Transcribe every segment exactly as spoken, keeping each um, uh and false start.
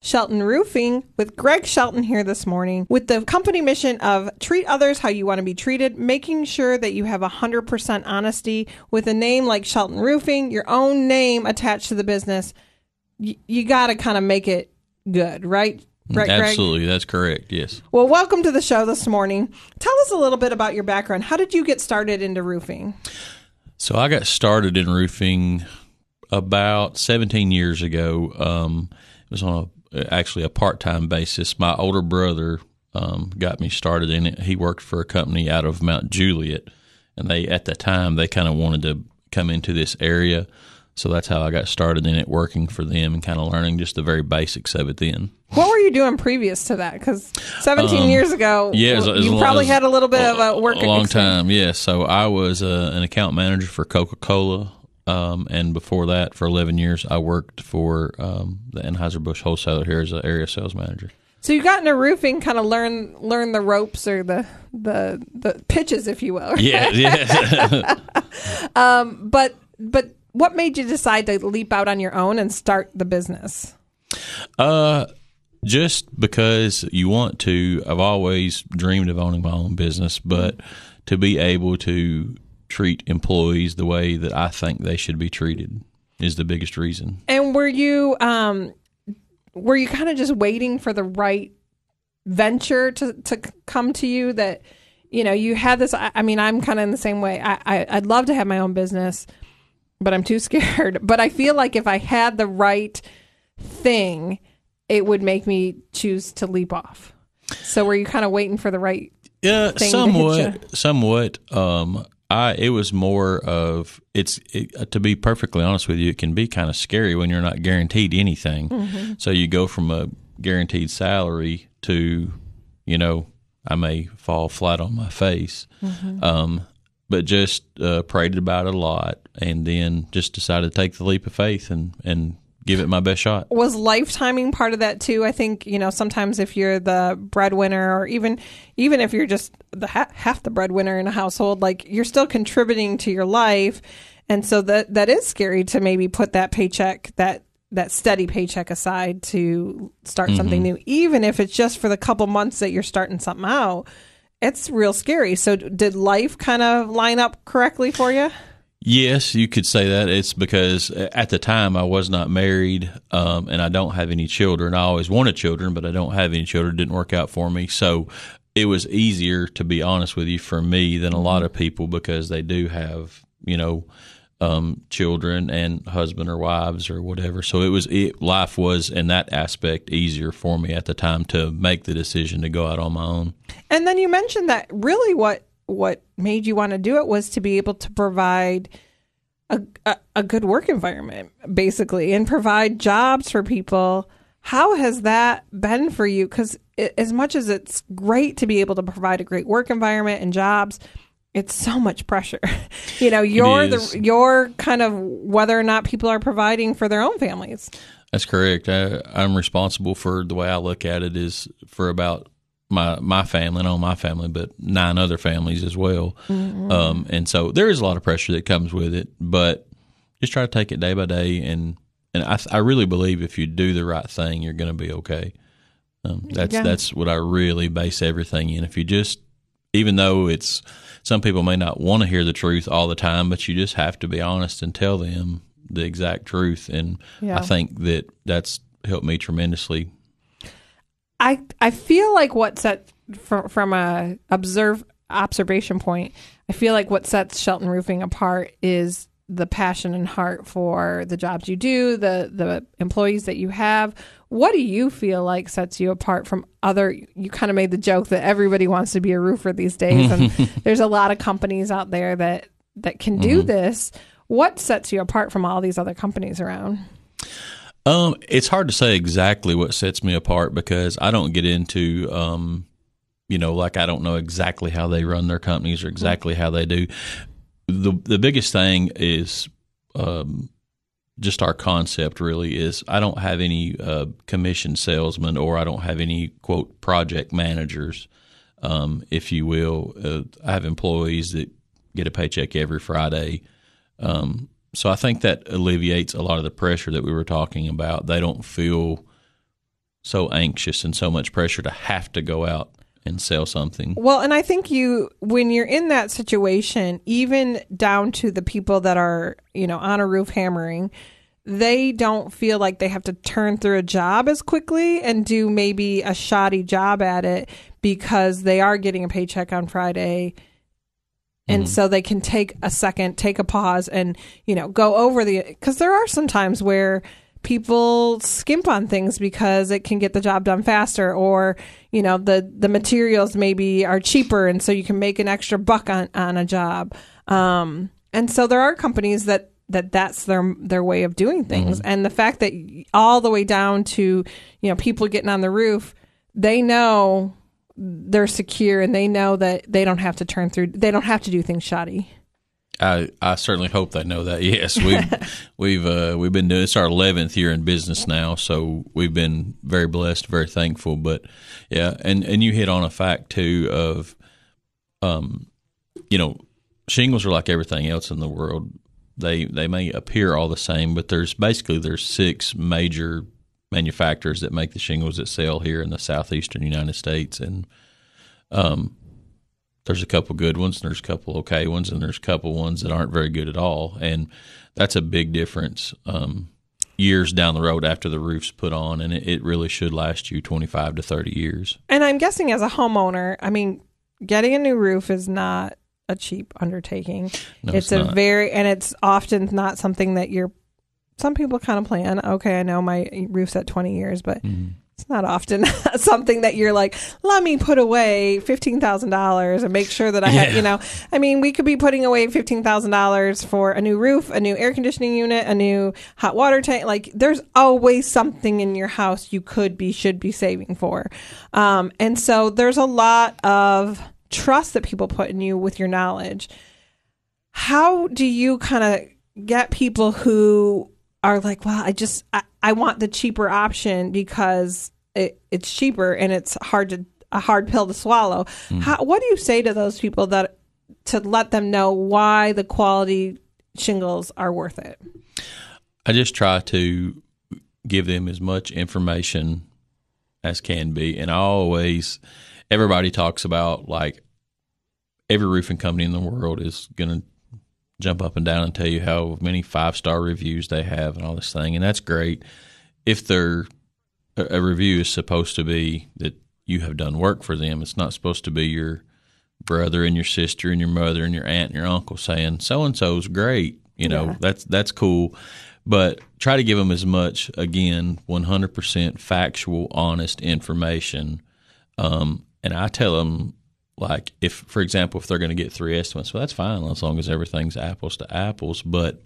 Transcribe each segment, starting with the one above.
Shelton Roofing with Greg Shelton here this morning with the company mission of treat others how you want to be treated, making sure that you have one hundred percent honesty with a name like Shelton Roofing, your own name attached to the business. Y- you got to kind of make it good, right? Right, Absolutely. Greg? That's correct. Yes. Well, welcome to the show this morning. Tell us a little bit about your background. How did you get started into roofing? So I got started in roofing about seventeen years ago. Um, it was on a, actually a part-time basis. My older brother um, got me started in it. He worked for a company out of Mount Juliet, and they at the time they kind of wanted to come into this area. So that's how I got started in it, working for them and kind of learning just the very basics of it then. What were you doing previous to that? Because seventeen um, years ago, yeah, it was, it was you a probably long, had a little bit of a work A long experience. time, yes. Yeah. So I was uh, an account manager for Coca-Cola, um, and before that, for eleven years, I worked for um, the Anheuser-Busch wholesaler here as an area sales manager. So you got into roofing, kind of learn learn the ropes or the the, the pitches, if you will. Yeah, yeah. um, but but what made you decide to leap out on your own and start the business? Uh, just because you want to. I've always dreamed of owning my own business, but to be able to treat employees the way that I think they should be treated is the biggest reason. And were you um, were you kind of just waiting for the right venture to, to come to you that, you know, you had this, I, I mean, I'm kind of in the same way. I, I, I'd love to have my own business, but I'm too scared. But I feel like if I had the right thing, it would make me choose to leap off. So were you kind of waiting for the right yeah, thing somewhat, to hit you? somewhat. Um, I it was more of it's it, to be perfectly honest with you, it can be kind of scary when you're not guaranteed anything. Mm-hmm. So you go from a guaranteed salary to, you know, I may fall flat on my face. Mm-hmm. Um, but just uh, prayed about it a lot, and then just decided to take the leap of faith and, and give it my best shot. Was life timing part of that too? I think, you know, sometimes if you're the breadwinner, or even even if you're just the ha- half the breadwinner in a household, like you're still contributing to your life, and so that that is scary to maybe put that paycheck, that that steady paycheck aside to start mm-hmm. something new, even if it's just for the couple months that you're starting something out. It's real scary. So did life kind of line up correctly for you? Yes, you could say that. It's because at the time I was not married, um, and I don't have any children. I always wanted children, but I don't have any children. It didn't work out for me. So it was easier, to be honest with you, for me than a lot of people, because they do have, you know, um, children and husband or wives or whatever. So it was it, life was in that aspect easier for me at the time to make the decision to go out on my own. And then you mentioned that really what what made you want to do it was to be able to provide a, a, a good work environment, basically, and provide jobs for people. How has that been for you? Because as much as it's great to be able to provide a great work environment and jobs, it's so much pressure. You know, you're the you're kind of whether or not people are providing for their own families. That's correct. I, I'm responsible for, the way I look at it, is for about my my family, not my family, but nine other families as well. Mm-hmm. Um, and so there is a lot of pressure that comes with it, but just try to take it day by day. And, and I, I really believe if you do the right thing, you're going to be okay. Um, that's yeah. that's what I really base everything in. If you just, even though it's, some people may not want to hear the truth all the time, but you just have to be honest and tell them the exact truth. And yeah. I think that that's helped me tremendously. I I feel like what set from, from a observe observation point, I feel like what sets Shelton Roofing apart is the passion and heart for the jobs you do, the the employees that you have. What do you feel like sets you apart from other? You kind of made the joke that everybody wants to be a roofer these days, and there's a lot of companies out there that that can do mm-hmm. this. What sets you apart from all these other companies around? Um, it's hard to say exactly what sets me apart, because I don't get into, um, you know, like I don't know exactly how they run their companies or exactly how they do. The the biggest thing is um, just our concept really is I don't have any uh, commission salesmen, or I don't have any, quote, project managers, um, if you will. Uh, I have employees that get a paycheck every Friday. Um So I think that alleviates a lot of the pressure that we were talking about. They don't feel so anxious and so much pressure to have to go out and sell something. Well, and I think you, when you're in that situation, even down to the people that are, you know, on a roof hammering, they don't feel like they have to turn through a job as quickly and do maybe a shoddy job at it because they are getting a paycheck on Friday. And mm-hmm. so they can take a second, take a pause and, you know, go over the, because there are some times where people skimp on things because it can get the job done faster, or, you know, the, the materials maybe are cheaper and so you can make an extra buck on, on a job. Um, and so there are companies that, that that's their their way of doing things. Mm-hmm. And the fact that all the way down to, you know, people getting on the roof, they know they're secure and they know that they don't have to turn through, they don't have to do things shoddy. I, I certainly hope they know that. Yes, we've we've uh, we've been doing, it's our eleventh year in business now, so we've been very blessed, very thankful. But yeah, and, and you hit on a fact too of, um, you know, shingles are like everything else in the world. They they may appear all the same, but there's basically there's six major manufacturers that make the shingles that sell here in the southeastern United States, and um, there's a couple good ones, and there's a couple okay ones, and there's a couple ones that aren't very good at all, and that's a big difference um, years down the road after the roof's put on, and it, it really should last you twenty-five to thirty years. And I'm guessing as a homeowner, I mean, getting a new roof is not a cheap undertaking. No, it's, it's a not. very, and it's often not something that you're, some people kind of plan, okay, I know my roof's at twenty years, but mm-hmm. it's not often something that you're like, let me put away fifteen thousand dollars and make sure that I yeah. have, you know, I mean, we could be putting away fifteen thousand dollars for a new roof, a new air conditioning unit, a new hot water tank. Like, there's always something in your house you could be, should be saving for. Um, and so there's a lot of trust that people put in you with your knowledge. How do you kind of get people who are like, well, I just, I, I want the cheaper option because it, it's cheaper and it's hard to, a hard pill to swallow. Mm. How, what do you say to those people that, to let them know why the quality shingles are worth it? I just try to give them as much information as can be. And I always, everybody talks about, like, every roofing company in the world is going to jump up and down and tell you how many five-star reviews they have and all this thing. And that's great. If they're, a review is supposed to be that you have done work for them. It's not supposed to be your brother and your sister and your mother and your aunt and your uncle saying, so-and-so's great. You know, yeah. that's, that's cool. But try to give them as much, again, one hundred percent factual, honest information. Um, and I tell them, like, if, for example, if they're going to get three estimates, well, that's fine as long as everything's apples to apples. But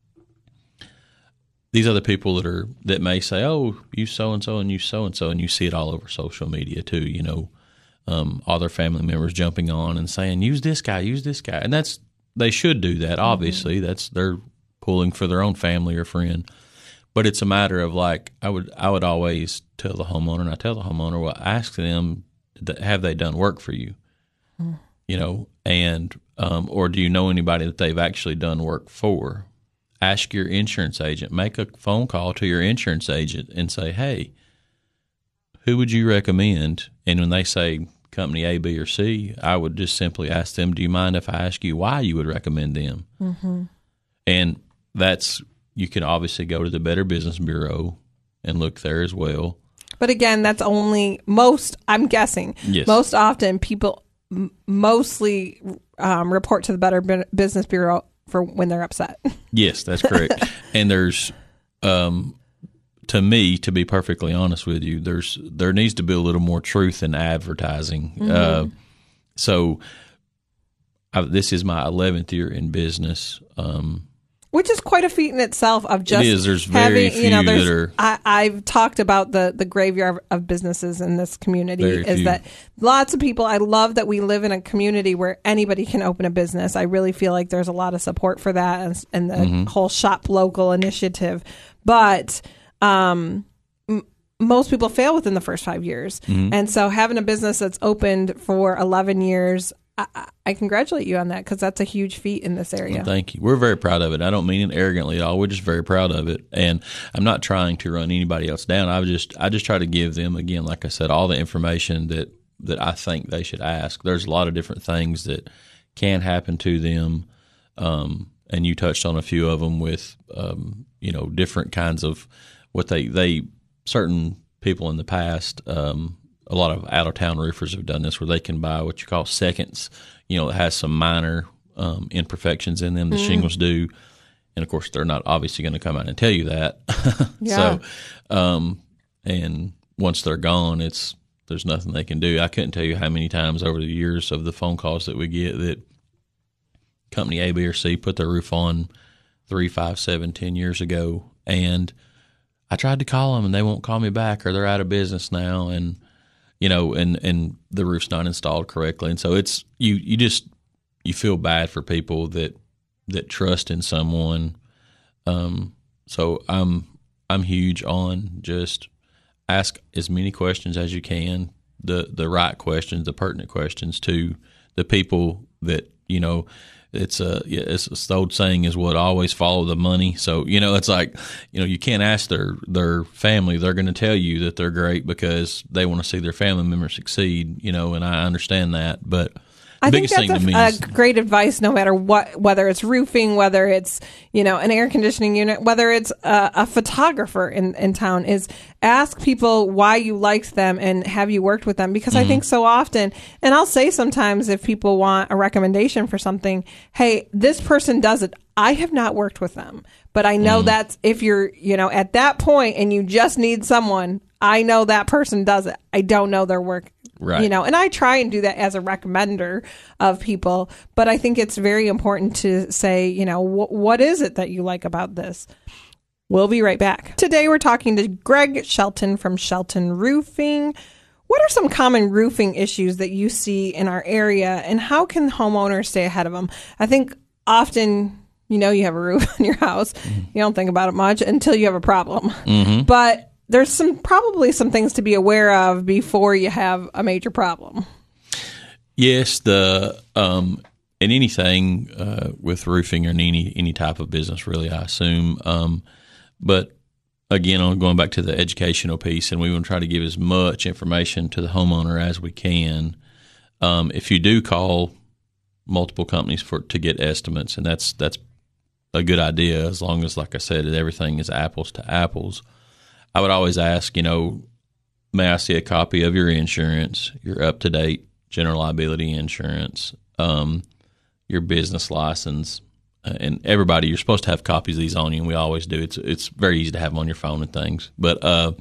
these other people that are that may say, oh, you so-and-so and you so-and-so, and you see it all over social media too, you know, um, all their family members jumping on and saying, use this guy, use this guy. And that's, they should do that, obviously. Mm-hmm. That's, they're pulling for their own family or friend. But it's a matter of, like, I would I would always tell the homeowner, and I tell the homeowner, well, ask them, have they done work for you? Mm. You know, and um, or do you know anybody that they've actually done work for? Ask your insurance agent. Make a phone call to your insurance agent and say, hey, who would you recommend? And when they say company A, B, or C, I would just simply ask them, do you mind if I ask you why you would recommend them? Mm-hmm. And that's, you can obviously go to the Better Business Bureau and look there as well. But again, that's only most, I'm guessing, yes. most often people m- mostly um, report to the Better B- Business Bureau for when they're upset. Yes, that's correct. And there's, um, to me, to be perfectly honest with you, there's there needs to be a little more truth in advertising. Mm-hmm. Uh, so I, this is my eleventh year in business. Um, Which is quite a feat in itself of just it is. There's very having, few you know, that are. I, I've talked about the, the graveyard of businesses in this community is few. that lots of people, I love that we live in a community where anybody can open a business. I really feel like there's a lot of support for that and, and the mm-hmm. whole Shop Local initiative. But um, m- most people fail within the first five years. Mm-hmm. And so having a business that's opened for eleven years, I, I congratulate you on that because that's a huge feat in this area. Well, thank you. We're very proud of it. I don't mean it arrogantly at all. We're just very proud of it. And I'm not trying to run anybody else down. I just I just try to give them, again, like I said, all the information that, that I think they should ask. There's a lot of different things that can happen to them. Um, and you touched on a few of them with, um, you know, different kinds of what they, they certain people in the past, um, a lot of out-of-town roofers have done this where they can buy what you call seconds, you know, it has some minor um, imperfections in them, the mm. shingles do. And, of course, they're not obviously going to come out and tell you that. Yeah. So, um, and once they're gone, it's there's nothing they can do. I couldn't tell you how many times over the years of the phone calls that we get that company A, B, or C put their roof on three, five, seven, ten years ago, and I tried to call them and they won't call me back, or they're out of business now, and you know, and, and the roof's not installed correctly. And so it's, you, you just, you feel bad for people that, that trust in someone. Um, so I'm, I'm huge on just ask as many questions as you can, the, the right questions, the pertinent questions to the people that, you know, it's a, it's, it's the old saying is what, always follow the money. So, you know, it's like, you know, you can't ask their, their family. They're going to tell you that they're great because they want to see their family member succeed, you know, and I understand that. But the I biggest think that's thing a, to me a is, great advice, no matter what, whether it's roofing, whether it's, you know, an air conditioning unit, whether it's a, a photographer in, in town, is ask people why you liked them and have you worked with them? Because mm-hmm. I think so often, and I'll say sometimes if people want a recommendation for something, hey, this person does it. I have not worked with them, but I know mm-hmm. that's if you're, you know, at that point and you just need someone, I know that person does it. I don't know their work. Right. You know, and I try and do that as a recommender of people, but I think it's very important to say, you know, wh- what is it that you like about this? We'll be right back. Today we're talking to Greg Shelton from Shelton Roofing. What are some common roofing issues that you see in our area, and how can homeowners stay ahead of them? I think often, you know, you have a roof on your house, mm-hmm. you don't think about it much until you have a problem. Mm-hmm. But there's some probably some things to be aware of before you have a major problem. Yes, the um, and anything uh, with roofing or any any type of business, really, I assume. Um, but again, I'm going back to the educational piece, and we want to try to give as much information to the homeowner as we can. Um, if you do call multiple companies for to get estimates, and that's that's a good idea as long as, like I said, everything is apples to apples. I would always ask, you know, may I see a copy of your insurance, your up-to-date general liability insurance, um, your business license, uh, and everybody, you're supposed to have copies of these on you, and we always do. It's it's very easy to have them on your phone and things. But uh,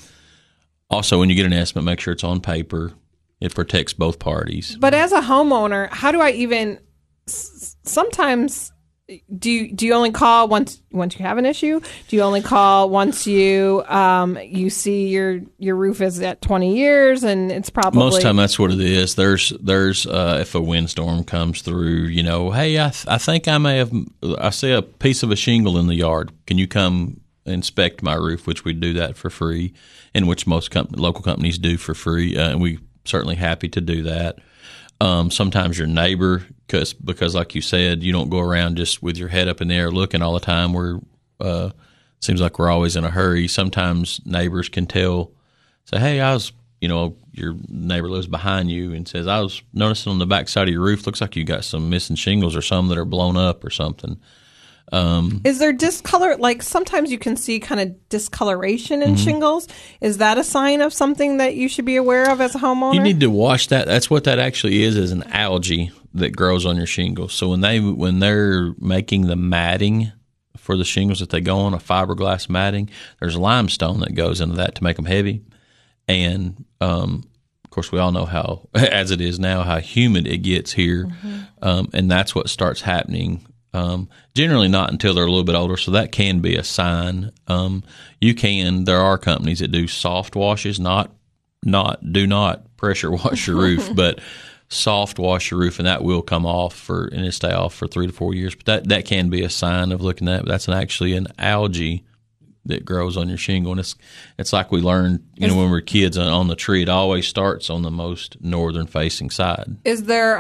also, when you get an estimate, make sure it's on paper. It protects both parties. But as a homeowner, how do I even s- sometimes – Do you, do you only call once once you have an issue? Do you only call once you um, you see your your roof is at twenty years and it's probably most time that's what it is. There's there's uh, if a windstorm comes through, you know, hey, I th- I think I may have I see a piece of a shingle in the yard. Can you come inspect my roof? Which we do that for free, and which most com- local companies do for free, uh, and we certainly happy to do that. Um, sometimes your neighbor, cause, because like you said, you don't go around just with your head up in the air looking all the time. We're, uh, seems like we're always in a hurry. Sometimes neighbors can tell, say, hey, I was, you know, your neighbor lives behind you and says, I was noticing on the back side of your roof, looks like you got some missing shingles or some that are blown up or something. Um, Is there discolor? Like sometimes you can see kind of discoloration in mm-hmm. shingles. Is that a sign of something that you should be aware of as a homeowner? You need to wash that. That's what that actually is, is an algae that grows on your shingles. So when they when they're making the matting for the shingles that they go on, a fiberglass matting, there's limestone that goes into that to make them heavy. And um, of course, we all know how, as it is now, how humid it gets here, mm-hmm. um, and that's what starts happening. Um, generally not until they're a little bit older, so that can be a sign. Um, you can, there are companies that do soft washes, not, not, do not pressure wash your roof, but soft wash your roof, and that will come off for, and it'll stay off for three to four years. But that, that can be a sign of looking at, but that's an, actually an algae that grows on your shingle. And it's, it's like we learned, you know, when we were kids on, on the tree, it always starts on the most northern facing side. Is there a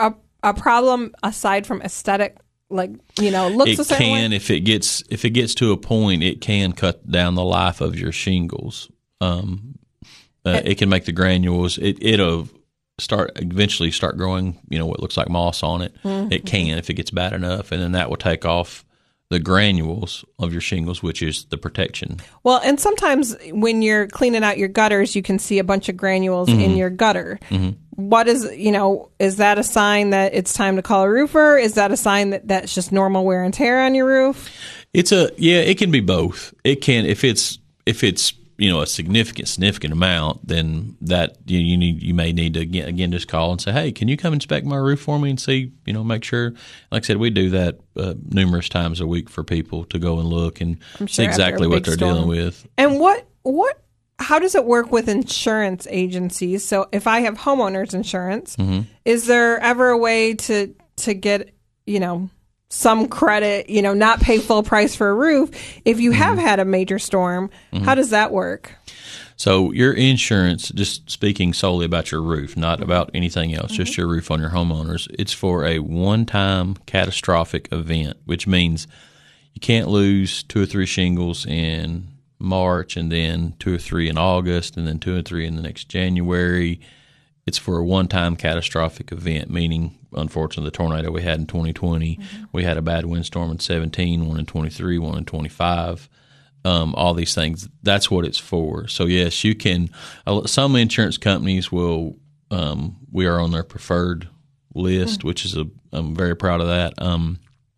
a problem aside from aesthetic? Like, you know, looks it a certain can way? if it gets if it gets to a point, it can cut down the life of your shingles. Um, uh, it, it can make the granules. It it'll start eventually start growing. You know, what looks like moss on it. Mm-hmm. It can if it gets bad enough, and then that will take off the granules of your shingles, which is the protection. Well, and sometimes when you're cleaning out your gutters, you can see a bunch of granules mm-hmm. in your gutter. Mm-hmm. What is, you know, is that a sign that it's time to call a roofer? Is that a sign that that's just normal wear and tear on your roof? It's a, yeah, it can be both. It can, if it's, if it's, you know, a significant, significant amount, then that you, you need, you may need to again, again, just call and say, hey, can you come inspect my roof for me and see, you know, make sure. Like I said, we do that uh, numerous times a week for people to go and look and sure see exactly what they're storm. dealing with. And what, what, how does it work with insurance agencies? So if I have homeowners insurance, mm-hmm. is there ever a way to, to get, you know, some credit, you know, not pay full price for a roof if you have mm-hmm. had a major storm? Mm-hmm. How does that work? So your insurance, just speaking solely about your roof, not about anything else, mm-hmm. just your roof on your homeowners, it's for a one-time catastrophic event, which means you can't lose two or three shingles in March and then two or three in August and then two or three in the next January. It's for a one-time catastrophic event, meaning, unfortunately, the tornado we had in twenty twenty, mm-hmm. we had a bad windstorm in seventeen, one in twenty-three, one in twenty-five, um, all these things. That's what it's for. So, yes, you can uh, – some insurance companies will um, – we are on their preferred list, mm-hmm. which is a – I'm very proud of that. Um,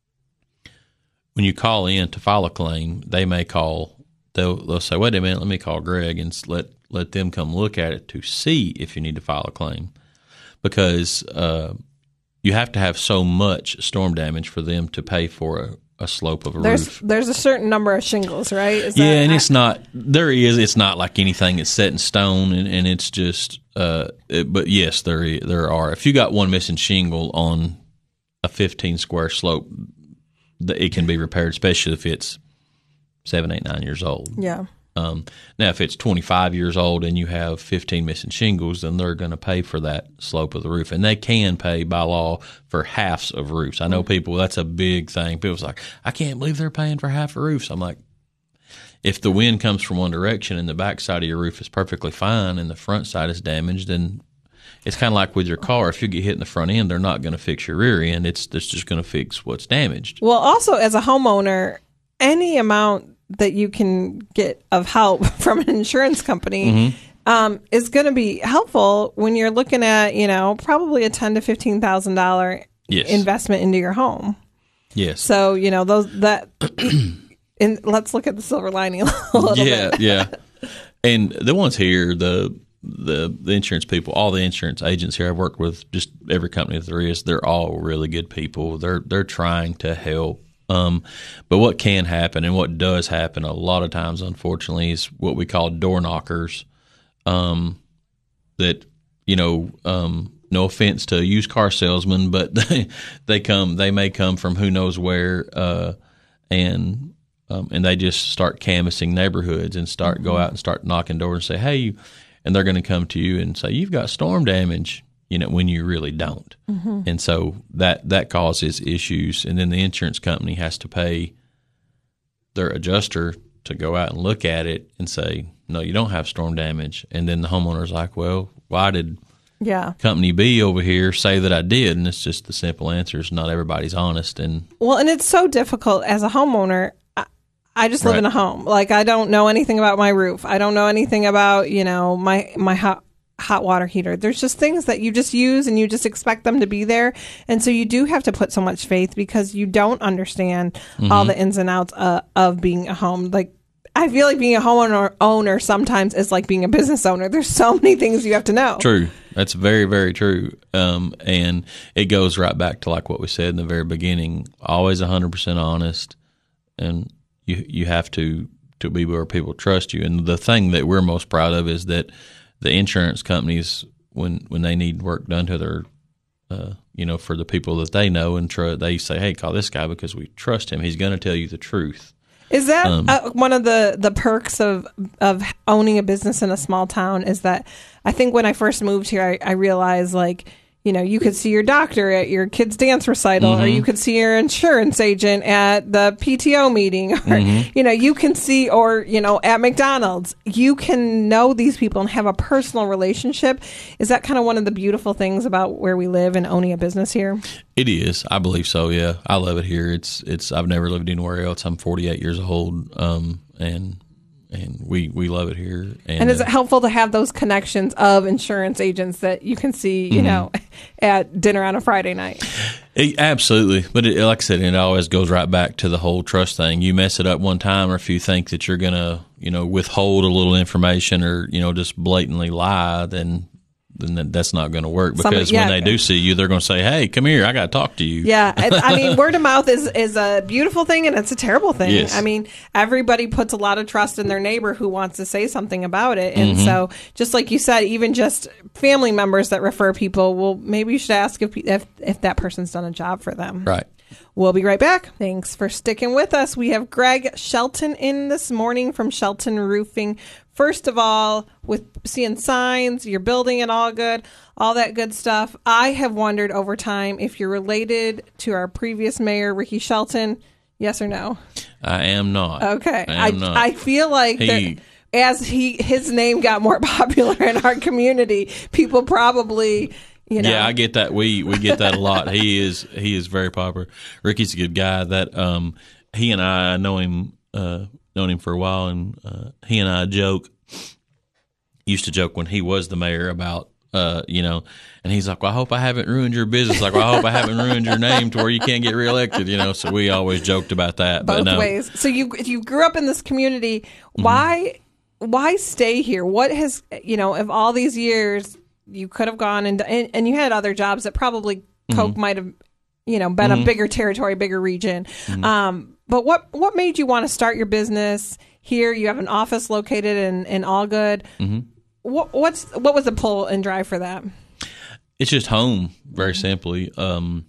when you call in to file a claim, they may call – they'll they'll say, wait a minute, let me call Greg and let – let them come look at it to see if you need to file a claim, because uh, you have to have so much storm damage for them to pay for a, a slope of a there's, roof. There's a certain number of shingles, right? Is yeah, that, and I, it's not – there is. It's not like anything that's set in stone, and, and it's just uh, – it, but, yes, there there are. If you got one missing shingle on a fifteen square slope, it can be repaired, especially if it's seven, eight, nine years old. Yeah. Um, now, if it's twenty-five years old and you have fifteen missing shingles, then they're going to pay for that slope of the roof. And they can pay by law for halves of roofs. I know people, that's a big thing. People's like, I can't believe they're paying for half a roof. So I'm like, if the wind comes from one direction and the back side of your roof is perfectly fine and the front side is damaged, then it's kind of like with your car. If you get hit in the front end, they're not going to fix your rear end. It's, it's just going to fix what's damaged. Well, also, as a homeowner, any amount that you can get of help from an insurance company mm-hmm. um, is going to be helpful when you're looking at, you know, probably a ten to fifteen thousand dollar yes. investment into your home. Yes. So you know those that. And let's look at the silver lining a little yeah, bit. Yeah, yeah. And the ones here, the the the insurance people, all the insurance agents here, I've worked with just every company that there is. They're all really good people. They're they're trying to help. Um, but what can happen and what does happen a lot of times, unfortunately, is what we call door knockers. Um, that, you know, um, no offense to used car salesmen, but they, they come, they may come from who knows where, uh, and, um, and they just start canvassing neighborhoods and start, mm-hmm. go out and start knocking doors and say, hey, and they're going to come to you and say, you've got storm damage. You know, when you really don't. Mm-hmm. And so that, that causes issues. And then the insurance company has to pay their adjuster to go out and look at it and say, no, you don't have storm damage. And then the homeowner's like, well, why did yeah. company B over here say that I did? And it's just the simple answer is not everybody's honest. And well, and it's so difficult as a homeowner. I, I just live right. in a home. Like, I don't know anything about my roof. I don't know anything about, you know, my, my house. Hot water heater. There's just things that you just use and you just expect them to be there. And so you do have to put so much faith because you don't understand mm-hmm. all the ins and outs uh, of being a home. Like, I feel like being a homeowner owner sometimes is like being a business owner. There's so many things you have to know. True. That's very, very true. Um, and it goes right back to like what we said in the very beginning, always one hundred percent honest. And you, you have to, to be where people trust you. And the thing that we're most proud of is that the insurance companies, when when they need work done to their, uh, you know, for the people that they know and tr- they say, hey, call this guy because we trust him. He's going to tell you the truth. Is that um, uh, one of the, the perks of of owning a business in a small town? Is that I think when I first moved here, I, I realized like, you know, you could see your doctor at your kid's dance recital, mm-hmm. or you could see your insurance agent at the P T O meeting, or, mm-hmm. you know, you can see, or, you know, at McDonald's. You can know these people and have a personal relationship. Is that kind of one of the beautiful things about where we live and owning a business here? It is. I believe so, yeah. I love it here. It's, it's, I've never lived anywhere else. I'm forty-eight years old, um, and And we, we love it here. And, and is uh, it helpful to have those connections of insurance agents that you can see, you mm-hmm. know, at dinner on a Friday night? It, absolutely. But it, like I said, it always goes right back to the whole trust thing. You mess it up one time, or if you think that you're going to, you know, withhold a little information or, you know, just blatantly lie, then then that's not going to work, because Somebody, yeah. when they do see you, they're going to say, hey, come here, I got to talk to you. Yeah. I mean, word of mouth is, is a beautiful thing, and it's a terrible thing. Yes. I mean, everybody puts a lot of trust in their neighbor who wants to say something about it. And mm-hmm. so just like you said, even just family members that refer people, well, maybe you should ask if, if, if that person's done a job for them. Right. We'll be right back. Thanks for sticking with us. We have Greg Shelton in this morning from Shelton Roofing. First of all, with seeing signs, you're building it all good, all that good stuff. I have wondered over time if you're related to our previous mayor, Ricky Shelton. Yes or no? I am not. Okay. I am I, not. I feel like he, that as he his name got more popular in our community, people probably... You know. Yeah, I get that. We we get that a lot. He is he is very popular. Ricky's a good guy. That um, he and I, I know him uh, known him for a while, and uh, he and I joke. Used to joke when he was the mayor about uh, you know, and he's like, "Well, I hope I haven't ruined your business. Like, well, I hope I haven't ruined your name to where you can't get reelected." You know, so we always joked about that. Both but no. ways. So you you grew up in this community. Mm-hmm. Why why stay here? What has you know of all these years? You could have gone and, and and you had other jobs that probably Coke mm-hmm. might have, you know, been mm-hmm. a bigger territory, bigger region. Mm-hmm. Um, but what what made you want to start your business here? You have an office located in in Allgood. Mm-hmm. What what's what was the pull and drive for that? It's just home, very simply. Um,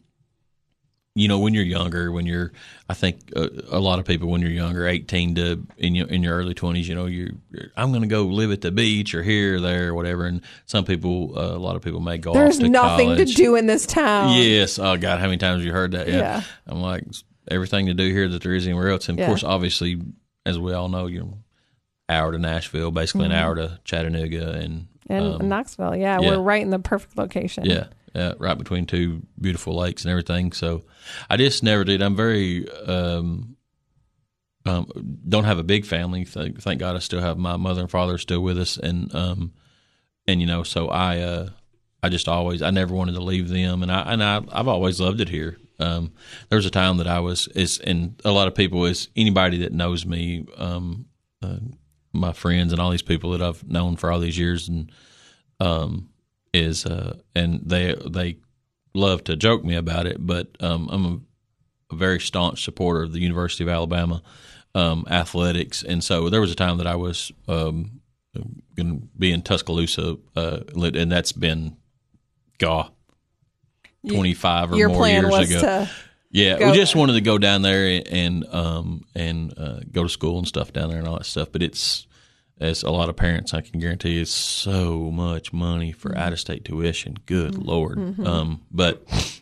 you know, when you're younger, when you're, I think a, a lot of people when you're younger, eighteen to in your in your early twenties, you know, you're, you're I'm going to go live at the beach or here or there or whatever. And some people, uh, a lot of people may go There's off to nothing college. to do in this town. Yes. Oh God, how many times have you heard that? Yeah. yeah. I'm like, everything to do here that there is anywhere else. And of yeah. course, obviously, as we all know, you're hour to Nashville, basically mm-hmm. an hour to Chattanooga and and um, Knoxville. Yeah, yeah, we're right in the perfect location. Yeah. Yeah, right between two beautiful lakes and everything. So I just never did. I'm very, um, um, don't have a big family. Thank, thank God I still have my mother and father still with us. And, um, and you know, so I, uh, I just always, I never wanted to leave them. And I, and I, I've always loved it here. Um, there was a time that I was, is, and a lot of people is anybody that knows me, um, uh, my friends and all these people that I've known for all these years. And, um, is uh and they they love to joke me about it, but um I'm a, a very staunch supporter of the University of Alabama um athletics, and so there was a time that I was um going to be in Tuscaloosa, uh and that's been God twenty-five or Your more plan years was ago. To yeah, go we just there. wanted to go down there and um and uh, go to school and stuff down there and all that stuff, but it's, as a lot of parents, I can guarantee you, it's so much money for mm-hmm. out-of-state tuition. Good mm-hmm. Lord. Mm-hmm. Um, but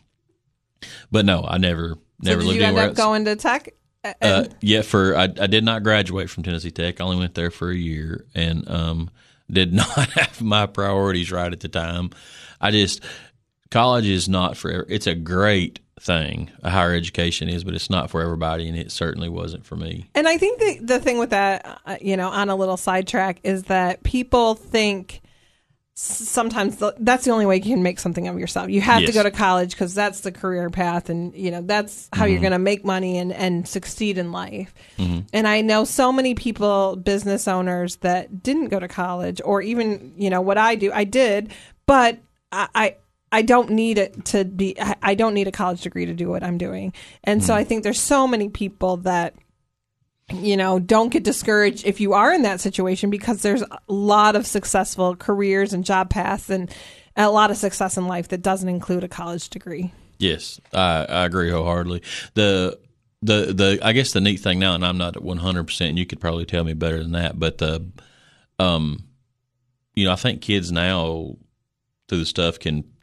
but no, I never never so lived anywhere else. Did you end up else. going to Tech? Uh, yeah, for I, I did not graduate from Tennessee Tech. I only went there for a year, and um, did not have my priorities right at the time. I just college is not for. It's a great thing, a higher education is, but it's not for everybody, and it certainly wasn't for me. And I think the the thing with that, uh, you know, on a little sidetrack, is that people think sometimes the, that's the only way you can make something of yourself. You have yes. to go to college because that's the career path, and you know that's how mm-hmm. you're going to make money and and succeed in life. Mm-hmm. And I know so many people, business owners, that didn't go to college, or even you know what I do. I did, but I. I I don't need it to be, I don't need a college degree to do what I'm doing. And mm-hmm. so I think there's so many people that, you know, don't get discouraged if you are in that situation, because there's a lot of successful careers and job paths and a lot of success in life that doesn't include a college degree. Yes, I, I agree wholeheartedly. The, the, the, I guess the neat thing now, and I'm not at one hundred percent, and you could probably tell me better than that, but the, um, you know, I think kids now through the stuff can,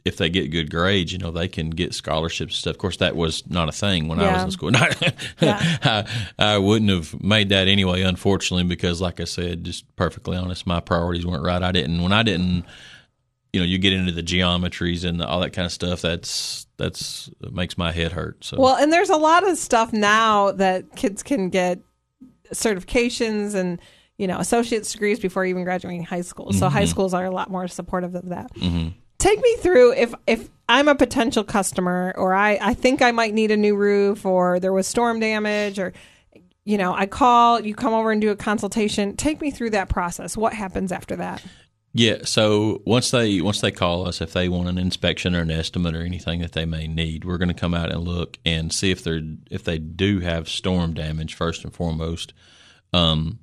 if they get good grades, you know, they can get scholarships and stuff. Of course, that was not a thing when Yeah. I was in school. Yeah. I, I wouldn't have made that anyway, unfortunately, because like I said, just perfectly honest, my priorities weren't right. I didn't, when I didn't, you know, you get into the geometries and the, all that kind of stuff, that's, that's, it makes my head hurt. So, Well, and there's a lot of stuff now that kids can get certifications and, you know, associate's degrees before even graduating high school. So Mm-hmm. high schools are a lot more supportive of that. Mm-hmm. Take me through if if I'm a potential customer, or I, I think I might need a new roof, or there was storm damage, or, you know, I call, you come over and do a consultation. Take me through that process. What happens after that? Yeah, so once they once they call us, if they want an inspection or an estimate or anything that they may need, we're going to come out and look and see if they're if they do have storm damage first and foremost, um,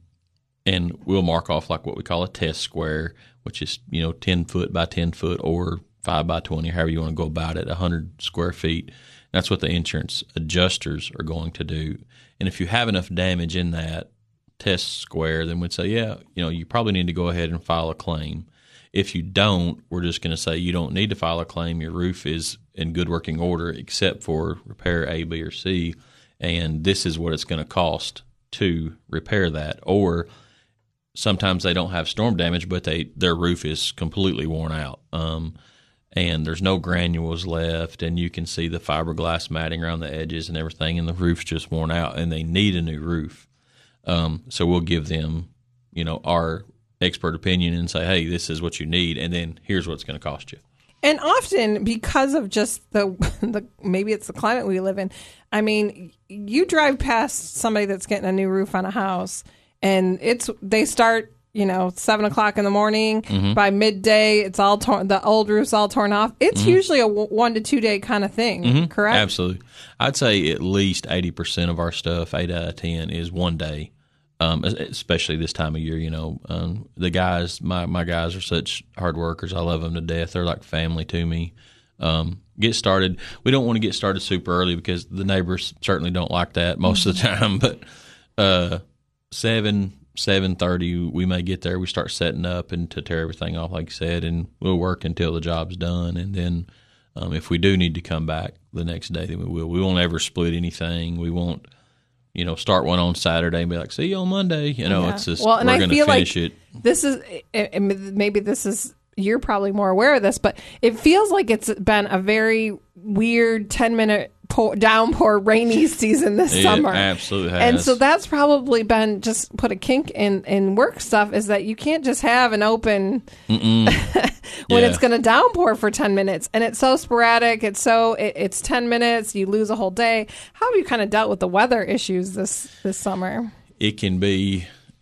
and we'll mark off like what we call a test square, which is you know ten foot by ten foot or five by twenty, however you want to go about it, a hundred square feet. That's what the insurance adjusters are going to do, and if you have enough damage in that test square, then we'd say, yeah, you know, you probably need to go ahead and file a claim. If you don't, we're just going to say you don't need to file a claim. Your roof is in good working order except for repair A, B, or C, and this is what it's going to cost to repair that. Or sometimes they don't have storm damage, but they their roof is completely worn out, um, and there's no granules left, and you can see the fiberglass matting around the edges and everything, and the roof's just worn out, and they need a new roof. Um, so we'll give them, you know, our expert opinion and say, hey, this is what you need, and then here's what it's going to cost you. And often, because of just the, the maybe it's the climate we live in, I mean, you drive past somebody that's getting a new roof on a house, and it's they start, you know, seven o'clock in the morning. Mm-hmm. By midday, it's all torn. The old roof's all torn off. It's mm-hmm. usually a w- one to two day kind of thing, mm-hmm. correct? Absolutely. I'd say at least eighty percent of our stuff, eight out of ten, is one day. Um, especially this time of year, you know, um, the guys, my, my guys are such hard workers. I love them to death. They're like family to me. Um, get started. We don't want to get started super early because the neighbors certainly don't like that most of the time. But uh, seven, seven thirty, we may get there. We start setting up and to tear everything off, like you said, and we'll work until the job's done. And then um, if we do need to come back the next day, then we will. We won't ever split anything. We won't. You know, start one on Saturday and be like, see you on Monday. You know, yeah. it's just, well, and we're I going to feel finish like it. This is, maybe this is, you're probably more aware of this, but it feels like it's been a very weird ten minute pour, downpour rainy season this it summer. Absolutely has. And so that's probably been just put a kink in, in work stuff, is that you can't just have an open when yeah. it's going to downpour for ten minutes. And it's so sporadic. It's so, it, it's ten minutes. You lose a whole day. How have you kind of dealt with the weather issues this, this summer? It can be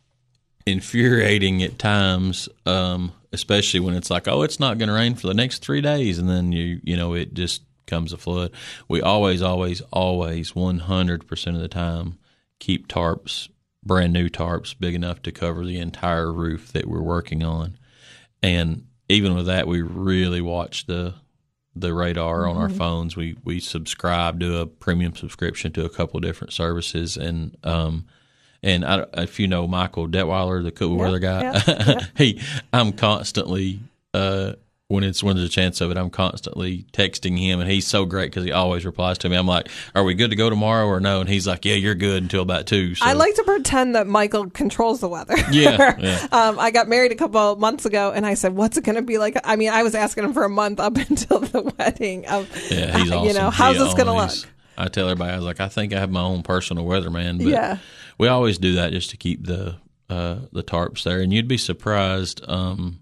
infuriating at times, um, especially when it's like, oh, it's not going to rain for the next three days. And then, you you know, it just comes a flood. We always, always, always, one hundred percent of the time keep tarps, brand new tarps, big enough to cover the entire roof that we're working on. And even with that, we really watch the the radar mm-hmm. on our phones. We we subscribe to a premium subscription to a couple of different services, and um, and I, if you know Michael Detweiler, the cool weather guy, yeah, yeah. he I'm constantly uh, when it's when there's a chance of it, I'm constantly texting him, and he's so great because he always replies to me. I'm like, "Are we good to go tomorrow or no?" And he's like, "Yeah, you're good until about two." So. I like to pretend that Michael controls the weather. Yeah, yeah. um, I got married a couple of months ago, and I said, "What's it going to be like?" I mean, I was asking him for a month up until the wedding. Of, yeah, he's awesome. You know, how's he this going to look? I tell everybody, I was like, I think I have my own personal weatherman, but yeah. we always do that just to keep the uh, the tarps there. And you'd be surprised, um,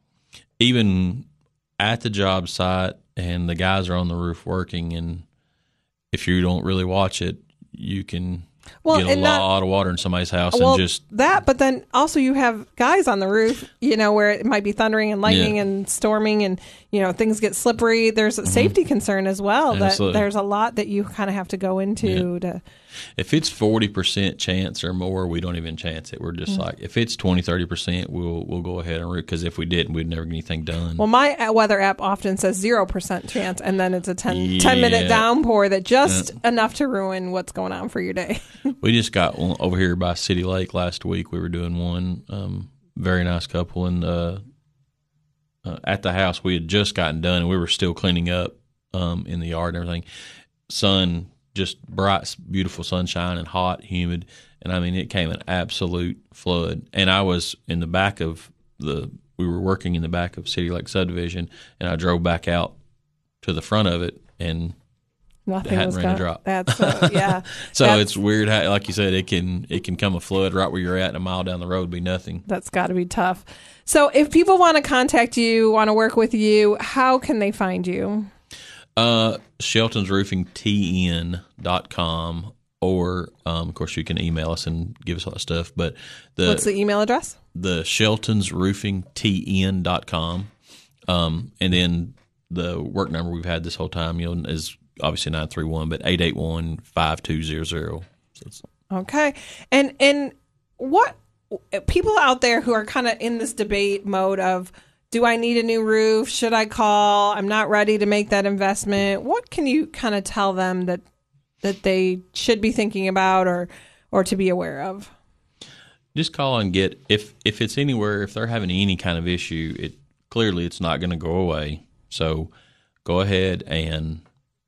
even at the job site, and the guys are on the roof working, and if you don't really watch it, you can well, get a lot not, of water in somebody's house well, and just that. But then also you have guys on the roof, you know, where it might be thundering and lightning yeah. and storming, and you know things get slippery. There's a mm-hmm. safety concern as well. Absolutely. That there's a lot that you kind of have to go into yeah. to. If it's forty percent chance or more, we don't even chance it. We're just mm-hmm. like, if it's twenty, thirty percent, we'll we'll go ahead and root, because if we didn't, we'd never get anything done. Well, my weather app often says zero percent chance, and then it's a ten, yeah. ten minute downpour that just uh, enough to ruin what's going on for your day. We just got one over here by City Lake last week. We were doing one, um, very nice couple, and uh, uh, at the house. We had just gotten done, and we were still cleaning up um, in the yard and everything. Sun, just bright, beautiful sunshine and hot, humid. And, I mean, it came an absolute flood. And I was in the back of the – we were working in the back of City Lake Subdivision, and I drove back out to the front of it, and Nothing it hadn't was rained gonna, a drop. That's uh, yeah. So that's, it's weird how, like you said, it can it can come a flood right where you're at, and a mile down the road be nothing. That's got to be tough. So if people want to contact you, want to work with you, how can they find you? Uh, Sheltons Roofing T N dot com, or um, of course you can email us and give us all that stuff. But the What's the email address? The Sheltons Roofing T N dot com, um, and then the work number we've had this whole time, you know, is obviously nine three one, but eight eight one, five two zero zero. So okay, and and what people out there who are kind of in this debate mode of, do I need a new roof? Should I call? I'm not ready to make that investment. What can you kind of tell them that that they should be thinking about or or to be aware of? Just call and get, if if it's anywhere, if they're having any kind of issue, it clearly it's not going to go away. So go ahead and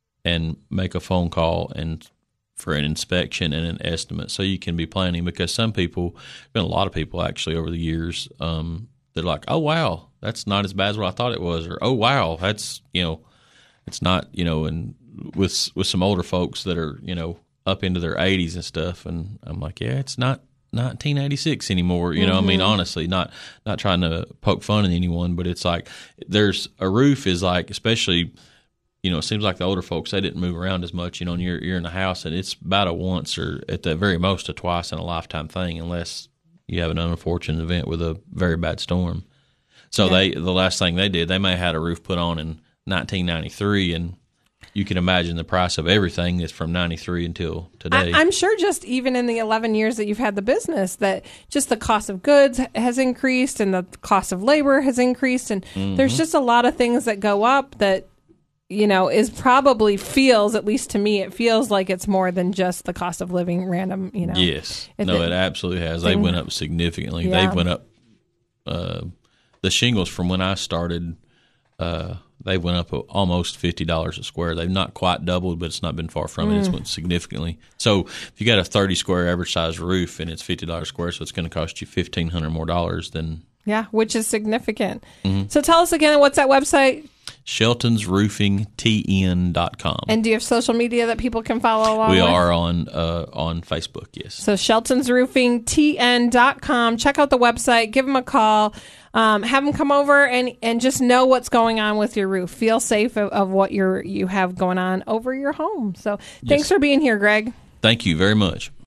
and make a phone call and for an inspection and an estimate, so you can be planning. Because some people, been a lot of people actually over the years, um, they're like, oh wow, that's not as bad as what I thought it was, or oh wow, that's, you know, it's not, you know, and with with some older folks that are, you know, up into their eighties and stuff, and I'm like, yeah, it's not nineteen eighty-six anymore, you know. Mm-hmm. I mean, honestly, not not trying to poke fun at anyone, but it's like there's a roof is like, especially, you know, it seems like the older folks, they didn't move around as much, you know, and you're you're in the house, and it's about a once or at the very most a twice in a lifetime thing, unless you have an unfortunate event with a very bad storm. So yeah. they the last thing they did, they may have had a roof put on in nineteen ninety-three, and you can imagine the price of everything is from ninety-three until today. I, I'm sure just even in the eleven years that you've had the business, that just the cost of goods has increased and the cost of labor has increased. And mm-hmm. there's just a lot of things that go up that, you know, is probably feels, at least to me, it feels like it's more than just the cost of living random, you know. Yes. It, no, it absolutely has. They went up significantly. Yeah. They went up. Uh, the shingles from when I started, uh, they went up almost fifty dollars a square. They've not quite doubled, but it's not been far from it. Mm. It's went significantly. So if you got a thirty square average size roof and it's fifty dollars a square, so it's going to cost you fifteen hundred dollars more dollars than. Yeah, which is significant. Mm-hmm. So tell us again, what's that website? Sheltons Roofing T N dot com. And do you have social media that people can follow along We with? are on uh, on Facebook, yes. So Sheltons Roofing T N dot com. Check out the website. Give them a call. Um, have them come over and, and just know what's going on with your roof. Feel safe of, of what you're, you have going on over your home. So thanks yes. for being here, Greg. Thank you very much.